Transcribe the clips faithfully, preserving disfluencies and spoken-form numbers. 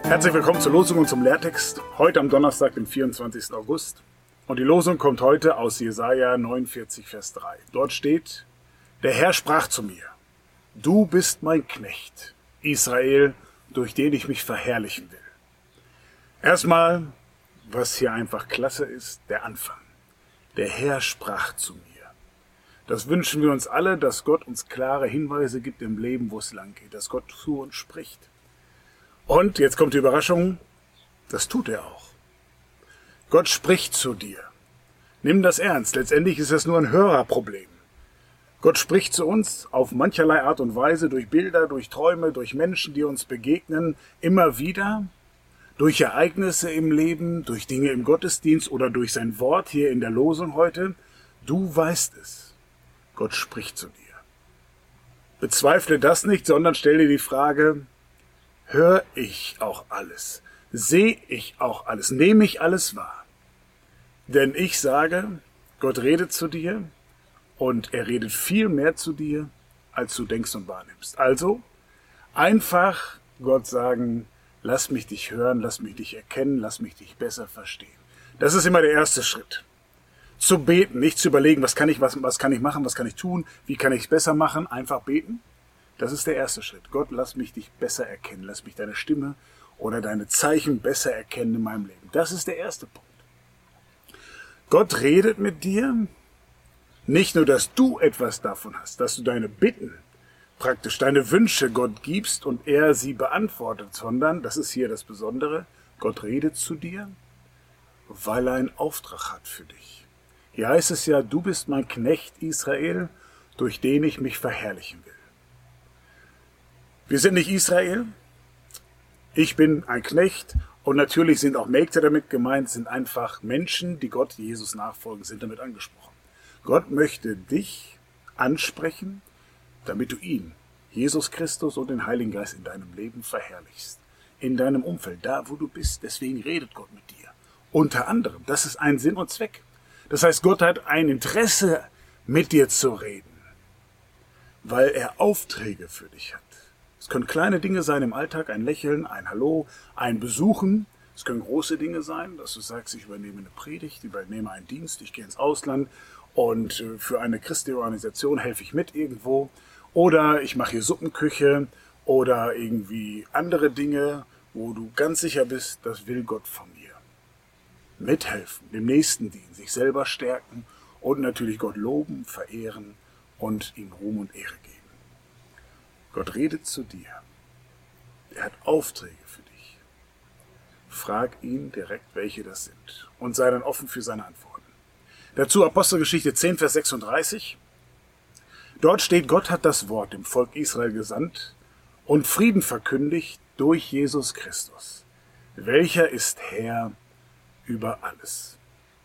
Herzlich willkommen zur Losung und zum Lehrtext, heute am Donnerstag, dem vierundzwanzigsten August. Und die Losung kommt heute aus Jesaja neunundvierzig, Vers drei. Dort steht: Der Herr sprach zu mir: Du bist mein Knecht, Israel, durch den ich mich verherrlichen will. Erstmal, was hier einfach klasse ist, der Anfang. Der Herr sprach zu mir. Das wünschen wir uns alle, dass Gott uns klare Hinweise gibt im Leben, wo es lang geht, dass Gott zu uns spricht. Und jetzt kommt die Überraschung, das tut er auch. Gott spricht zu dir. Nimm das ernst, letztendlich ist es nur ein Hörerproblem. Gott spricht zu uns auf mancherlei Art und Weise, durch Bilder, durch Träume, durch Menschen, die uns begegnen, immer wieder, durch Ereignisse im Leben, durch Dinge im Gottesdienst oder durch sein Wort hier in der Losung heute. Du weißt es. Gott spricht zu dir. Bezweifle das nicht, sondern stell dir die Frage: Hör ich auch alles? Sehe ich auch alles? Nehme ich alles wahr? Denn ich sage, Gott redet zu dir und er redet viel mehr zu dir, als du denkst und wahrnimmst. Also einfach Gott sagen: Lass mich dich hören, lass mich dich erkennen, lass mich dich besser verstehen. Das ist immer der erste Schritt. Zu beten, nicht zu überlegen, was kann ich, was, was kann ich machen, was kann ich tun, wie kann ich es besser machen, einfach beten. Das ist der erste Schritt. Gott, lass mich dich besser erkennen. Lass mich deine Stimme oder deine Zeichen besser erkennen in meinem Leben. Das ist der erste Punkt. Gott redet mit dir. Nicht nur, dass du etwas davon hast, dass du deine Bitten, praktisch deine Wünsche Gott gibst und er sie beantwortet, sondern, das ist hier das Besondere, Gott redet zu dir, weil er einen Auftrag hat für dich. Hier heißt es ja: Du bist mein Knecht Israel, durch den ich mich verherrlichen will. Wir sind nicht Israel, ich bin ein Knecht und natürlich sind auch Mägde damit gemeint, sind einfach Menschen, die Gott Jesus nachfolgen, sind damit angesprochen. Gott möchte dich ansprechen, damit du ihn, Jesus Christus und den Heiligen Geist in deinem Leben verherrlichst. In deinem Umfeld, da wo du bist. Deswegen redet Gott mit dir. Unter anderem, das ist ein Sinn und Zweck. Das heißt, Gott hat ein Interesse, mit dir zu reden, weil er Aufträge für dich hat. Es können kleine Dinge sein im Alltag, ein Lächeln, ein Hallo, ein Besuchen. Es können große Dinge sein, dass du sagst: Ich übernehme eine Predigt, ich übernehme einen Dienst, ich gehe ins Ausland und für eine christliche Organisation helfe ich mit irgendwo. Oder ich mache hier Suppenküche oder irgendwie andere Dinge, wo du ganz sicher bist, das will Gott von mir. Mithelfen, dem Nächsten dienen, sich selber stärken und natürlich Gott loben, verehren und ihm Ruhm und Ehre geben. Gott redet zu dir. Er hat Aufträge für dich. Frag ihn direkt, welche das sind, und sei dann offen für seine Antworten. Dazu Apostelgeschichte zehn, Vers sechsunddreißig. Dort steht: Gott hat das Wort dem Volk Israel gesandt und Frieden verkündigt durch Jesus Christus, welcher ist Herr über alles.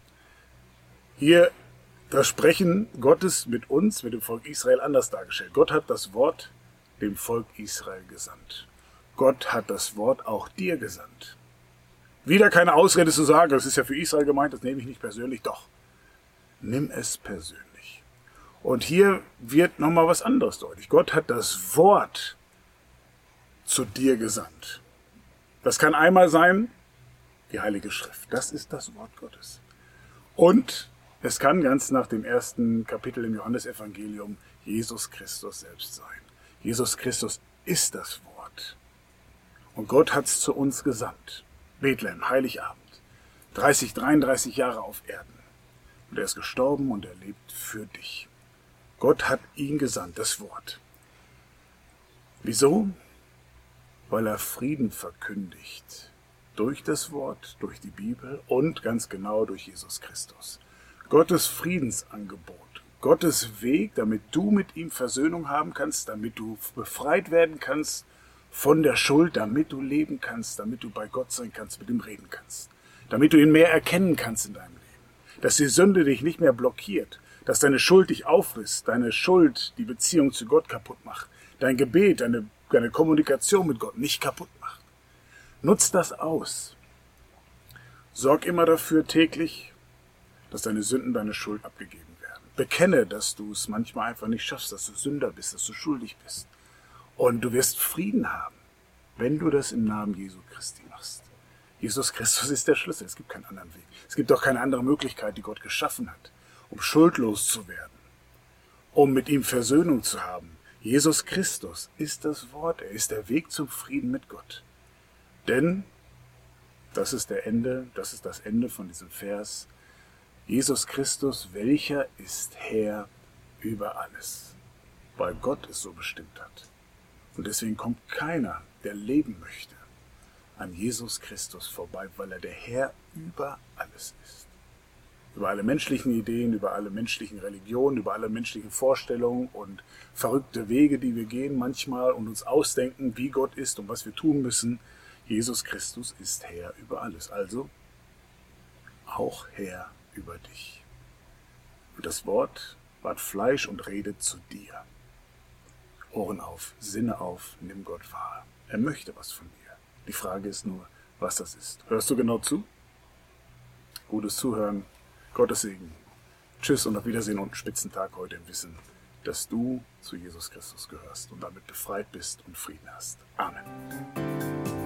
Hier das Sprechen Gottes mit uns, mit dem Volk Israel, anders dargestellt. Gott hat das Wort dem Volk Israel gesandt. Gott hat das Wort auch dir gesandt. Wieder keine Ausrede zu sagen, das ist ja für Israel gemeint, das nehme ich nicht persönlich. Doch, nimm es persönlich. Und hier wird nochmal was anderes deutlich. Gott hat das Wort zu dir gesandt. Das kann einmal sein, die Heilige Schrift. Das ist das Wort Gottes. Und es kann ganz nach dem ersten Kapitel im Johannesevangelium Jesus Christus selbst sein. Jesus Christus ist das Wort. Und Gott hat es zu uns gesandt. Bethlehem, Heiligabend. dreißig, dreiunddreißig Jahre auf Erden. Und er ist gestorben und er lebt für dich. Gott hat ihn gesandt, das Wort. Wieso? Weil er Frieden verkündigt. Durch das Wort, durch die Bibel und ganz genau durch Jesus Christus. Gottes Friedensangebot, Gottes Weg, damit du mit ihm Versöhnung haben kannst, damit du befreit werden kannst von der Schuld, damit du leben kannst, damit du bei Gott sein kannst, mit ihm reden kannst, damit du ihn mehr erkennen kannst in deinem Leben, dass die Sünde dich nicht mehr blockiert, dass deine Schuld dich auffrisst, deine Schuld die Beziehung zu Gott kaputt macht, dein Gebet, deine, deine Kommunikation mit Gott nicht kaputt macht. Nutz das aus. Sorg immer dafür täglich, dass deine Sünden, deine Schuld abgegeben werden. Bekenne, dass du es manchmal einfach nicht schaffst, dass du Sünder bist, dass du schuldig bist. Und du wirst Frieden haben, wenn du das im Namen Jesu Christi machst. Jesus Christus ist der Schlüssel. Es gibt keinen anderen Weg. Es gibt auch keine andere Möglichkeit, die Gott geschaffen hat, um schuldlos zu werden, um mit ihm Versöhnung zu haben. Jesus Christus ist das Wort. Er ist der Weg zum Frieden mit Gott. Denn, das ist der Ende, das ist das Ende von diesem Vers, Jesus Christus, welcher ist Herr über alles, weil Gott es so bestimmt hat. Und deswegen kommt keiner, der leben möchte, an Jesus Christus vorbei, weil er der Herr über alles ist. Über alle menschlichen Ideen, über alle menschlichen Religionen, über alle menschlichen Vorstellungen und verrückte Wege, die wir gehen manchmal und uns ausdenken, wie Gott ist und was wir tun müssen. Jesus Christus ist Herr über alles, also auch Herr über dich. Und das Wort ward Fleisch und redet zu dir. Ohren auf, Sinne auf, nimm Gott wahr. Er möchte was von dir. Die Frage ist nur, was das ist. Hörst du genau zu? Gutes Zuhören, Gottes Segen. Tschüss und auf Wiedersehen und einen Spitzentag heute im Wissen, dass du zu Jesus Christus gehörst und damit befreit bist und Frieden hast. Amen.